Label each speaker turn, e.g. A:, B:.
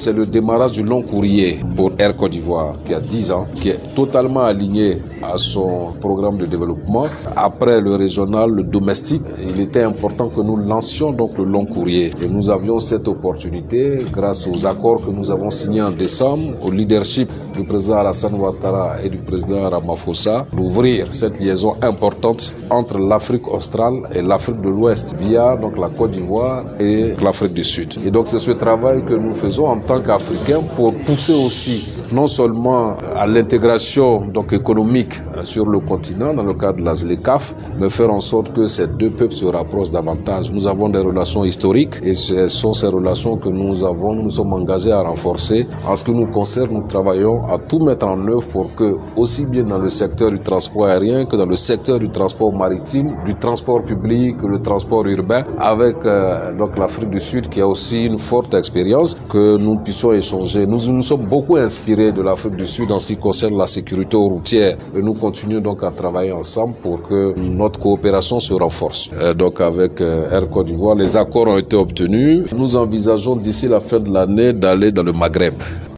A: c'est le démarrage du long courrier pour Air Côte d'Ivoire, qui a 10 ans, qui est totalement aligné à son programme de développement. Après le régional, le domestique, il était important que nous lancions donc le long courrier. Et nous avions cette opportunité, grâce aux accords que nous avons signés en décembre, au leadership du président Alassane Ouattara et du président Ramaphosa, d'ouvrir cette liaison importante entre l'Afrique australe et l'Afrique de l'Ouest via donc la Côte d'Ivoire et l'Afrique du Sud. Et donc c'est ce travail que nous faisons en tant qu'Africains pour pousser aussi non seulement à l'intégration donc économique sur le continent dans le cadre de la ZLECAf, mais faire en sorte que ces deux peuples se rapprochent davantage. Nous avons des relations historiques et ce sont ces relations que nous sommes engagés à renforcer. En ce qui nous concerne, nous travaillons à tout mettre en œuvre pour que, aussi bien dans le secteur du transport aérien que dans le secteur du transport maritime, du transport public, que le transport urbain, avec donc l'Afrique du Sud qui a aussi une forte expérience, que nous puissions échanger. Nous sommes beaucoup inspirés de l'Afrique du Sud en ce qui concerne la sécurité routière et nous continuons donc à travailler ensemble pour que notre coopération se renforce. Donc avec Air Côte d'Ivoire, les accords ont été obtenus. Nous envisageons d'ici la fin de l'année d'aller dans le Maghreb.